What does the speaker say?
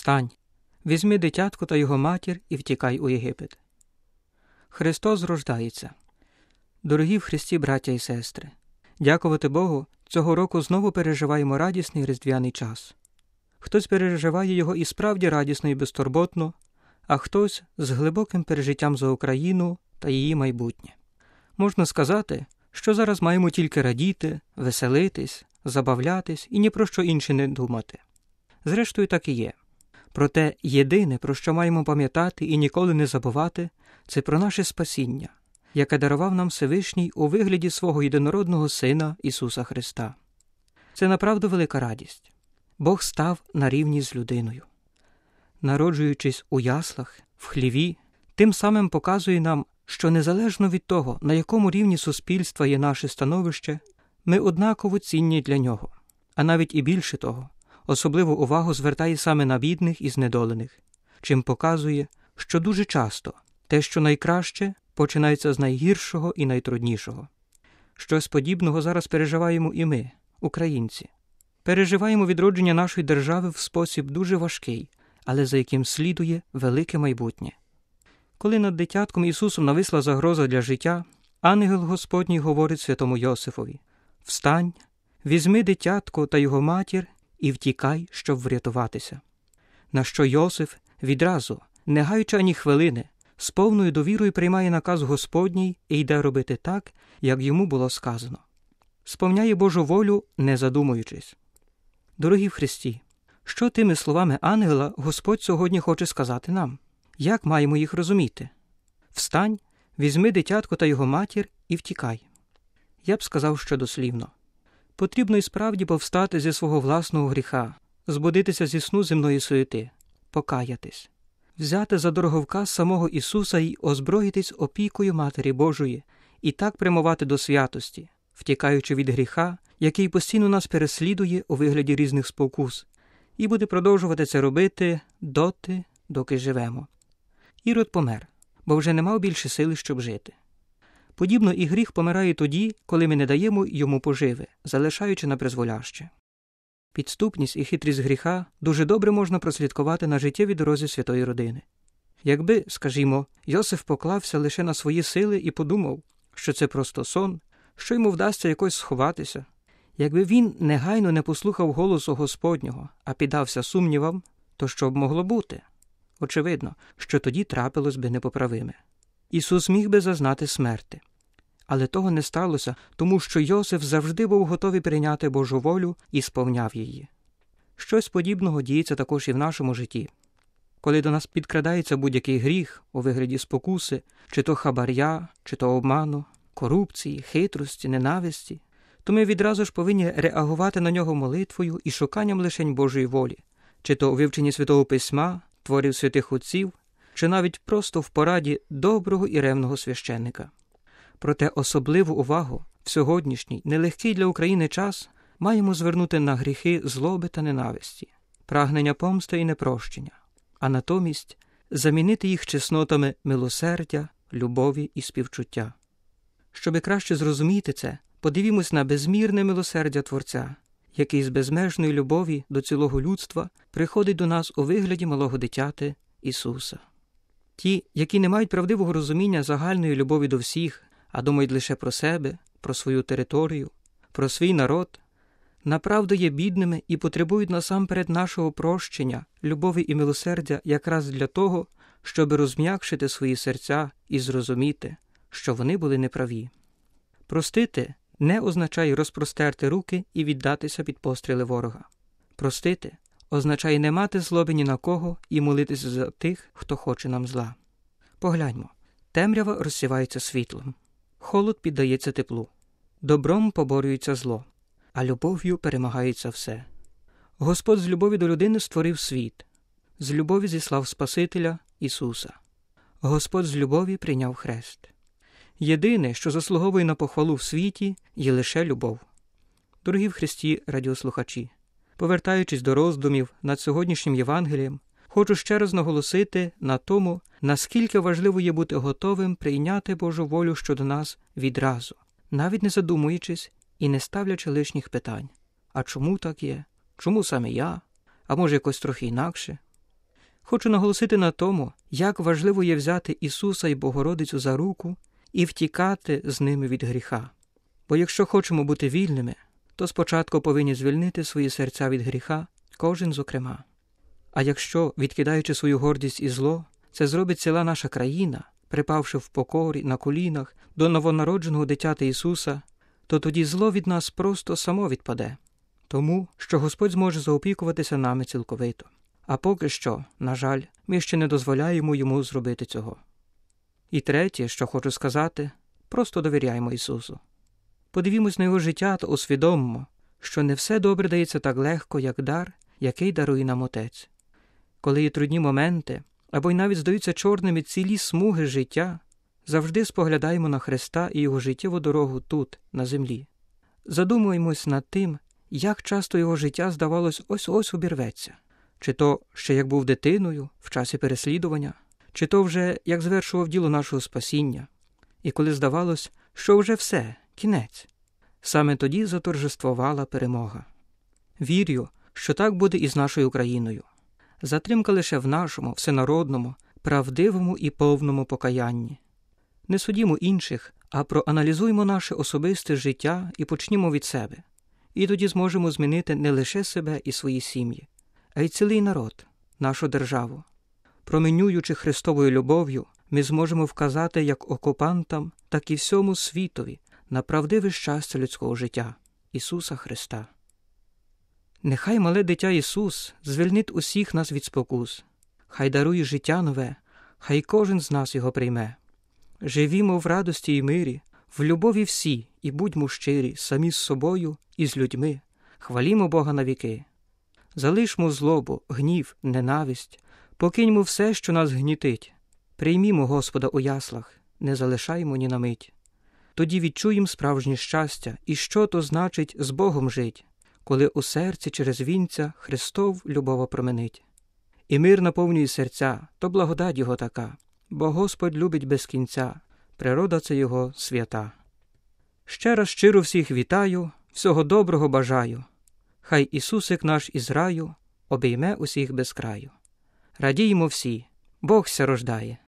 Встань, візьми дитятко та його матір і втікай у Єгипет. Христос рождається. Дорогі в Христі браття і сестри, дякувати Богу, цього року знову переживаємо радісний різдвяний час. Хтось переживає його і справді радісно і безтурботно, а хтось з глибоким пережиттям за Україну та її майбутнє. Можна сказати, що зараз маємо тільки радіти, веселитись, забавлятись і ні про що інше не думати. Зрештою, так і є. Проте єдине, про що маємо пам'ятати і ніколи не забувати, це про наше спасіння, яке дарував нам Всевишній у вигляді свого єдинородного Сина Ісуса Христа. Це направду велика радість. Бог став на рівні з людиною. Народжуючись у яслах, в хліві, тим самим показує нам, що незалежно від того, на якому рівні суспільства є наше становище, ми однаково цінні для нього. А навіть і більше того, особливу увагу звертає саме на бідних і знедолених, чим показує, що дуже часто те, що найкраще, починається з найгіршого і найтруднішого. Щось подібного зараз переживаємо і ми, українці. Переживаємо відродження нашої держави в спосіб дуже важкий, але за яким слідує велике майбутнє. Коли над дитятком Ісусом нависла загроза для життя, ангел Господній говорить святому Йосифові: «Встань, візьми дитятко та його матір і втікай, щоб врятуватися». На що Йосиф відразу, не гаючи ані хвилини, з повною довірою приймає наказ Господній і йде робити так, як йому було сказано. Сповняє Божу волю, не задумуючись. Дорогі в Христі, що тими словами ангела Господь сьогодні хоче сказати нам? Як маємо їх розуміти? «Встань, візьми дитятко та його матір і втікай». Я б сказав, що дослівно. Потрібно і справді повстати зі свого власного гріха, збудитися зі сну земної суєти, покаятись, взяти за дороговказ самого Ісуса і озброїтись опікою Матері Божої, і так прямувати до святості, втікаючи від гріха, який постійно нас переслідує у вигляді різних спокус, і буде продовжувати це робити доти, доки живемо. Ірод помер, бо вже не мав більше сили, щоб жити. Подібно і гріх помирає тоді, коли ми не даємо йому поживи, залишаючи на призволяще. Підступність і хитрість гріха дуже добре можна прослідкувати на життєвій дорозі святої родини. Якби, скажімо, Йосиф поклався лише на свої сили і подумав, що це просто сон, що йому вдасться якось сховатися, якби він негайно не послухав голосу Господнього, а піддався сумнівам, то що б могло бути? Очевидно, що тоді трапилось би непоправиме. Ісус міг би зазнати смерти. Але того не сталося, тому що Йосиф завжди був готовий прийняти Божу волю і сповняв її. Щось подібного діється також і в нашому житті. Коли до нас підкрадається будь-який гріх у вигляді спокуси, чи то хабаря, чи то обману, корупції, хитрості, ненависті, то ми відразу ж повинні реагувати на нього молитвою і шуканням лишень Божої волі, чи то у вивченні Святого Письма, творів святих отців, чи навіть просто в пораді доброго і ревного священника. Проте особливу увагу в сьогоднішній, нелегкий для України час маємо звернути на гріхи злоби та ненависті, прагнення помсти і непрощення, а натомість замінити їх чеснотами милосердя, любові і співчуття. Щоби краще зрозуміти це, подивімось на безмірне милосердя Творця, який з безмежної любові до цілого людства приходить до нас у вигляді малого дитяти Ісуса. Ті, які не мають правдивого розуміння загальної любові до всіх, а думають лише про себе, про свою територію, про свій народ, направду є бідними і потребують насамперед нашого прощення, любові і милосердя якраз для того, щоб розм'якшити свої серця і зрозуміти, що вони були неправі. Простити не означає розпростерти руки і віддатися під постріли ворога. Простити означає не мати злоби ні на кого і молитися за тих, хто хоче нам зла. Погляньмо. Темрява розсівається світлом. Холод піддається теплу. Добром поборюється зло, а любов'ю перемагається все. Господь з любові до людини створив світ. З любові зіслав Спасителя Ісуса. Господь з любові прийняв хрест. Єдине, що заслуговує на похвалу в світі, є лише любов. Дорогі в Христі радіослухачі, повертаючись до роздумів над сьогоднішнім Євангелієм, хочу ще раз наголосити на тому, наскільки важливо є бути готовим прийняти Божу волю щодо нас відразу, навіть не задумуючись і не ставлячи лишніх питань. А чому так є? Чому саме я? А може якось трохи інакше? Хочу наголосити на тому, як важливо є взяти Ісуса і Богородицю за руку і втікати з ними від гріха. Бо якщо хочемо бути вільними, то спочатку повинні звільнити свої серця від гріха, кожен зокрема. А якщо, відкидаючи свою гордість і зло, це зробить ціла наша країна, припавши в покорі на колінах до новонародженого дитяти Ісуса, то тоді зло від нас просто само відпаде, тому що Господь зможе заопікуватися нами цілковито. А поки що, на жаль, ми ще не дозволяємо Йому зробити цього. І третє, що хочу сказати, просто довіряємо Ісусу. Подивімось на Його життя та усвідомимо, що не все добре дається так легко, як дар, який дарує нам Отець. Коли є трудні моменти, або й навіть здаються чорними цілі смуги життя, завжди споглядаємо на Христа і Його життєву дорогу тут, на землі. Задумуємось над тим, як часто Його життя, здавалось, ось-ось обірветься. Чи то ще як був дитиною, в часі переслідування, чи то вже як звершував діло нашого спасіння. І коли здавалось, що вже все, кінець, саме тоді заторжествувала перемога. Вірю, що так буде і з нашою Україною. Затримка лише в нашому, всенародному, правдивому і повному покаянні. Не судімо інших, а проаналізуймо наше особисте життя і почнімо від себе. І тоді зможемо змінити не лише себе і свої сім'ї, а й цілий народ, нашу державу. Променюючи Христовою любов'ю, ми зможемо вказати як окупантам, так і всьому світові на правдиве щастя людського життя – Ісуса Христа. Нехай мале дитя Ісус звільнить усіх нас від спокус, хай дарує життя нове, хай кожен з нас його прийме. Живімо в радості і мирі, в любові всі, і будьмо щирі самі з собою і з людьми, хвалімо Бога навіки. Залишмо злобу, гнів, ненависть, покиньмо все, що нас гнітить. Приймімо Господа у яслах, не залишаймо ні на мить. Тоді відчуєм справжнє щастя, і що то значить з Богом жить, коли у серці через вінця Христов любова променить. І мир наповнює серця, то благодать Його така, бо Господь любить без кінця, природа це Його свята. Ще раз щиро всіх вітаю, всього доброго бажаю. Хай Ісусик наш із раю обійме усіх без краю. Радіємо всі, Бог ся рождає.